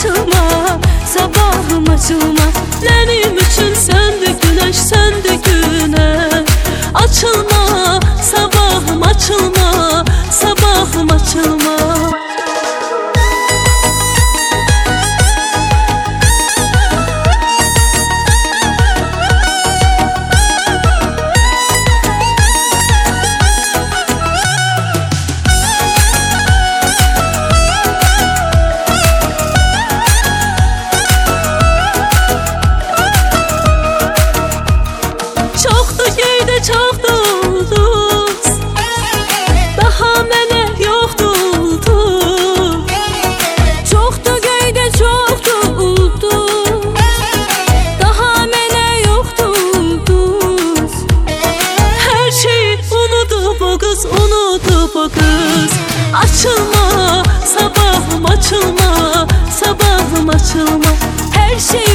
açılma, sabahım açılma. Benim üçün sen de güneş, sen de güneş. Açılma, sabahım açılma, sabahım açılma. Çoxdu ulduz, daha mənə yoxdur ulduz. Çoxdu göydə, çoxdu ulduz, daha mənə yoxdur ulduz. Hər şeyi unudub o qız, unudub o qız. Açılma, sabahım açılma, sabahım açılma. Hər şeyi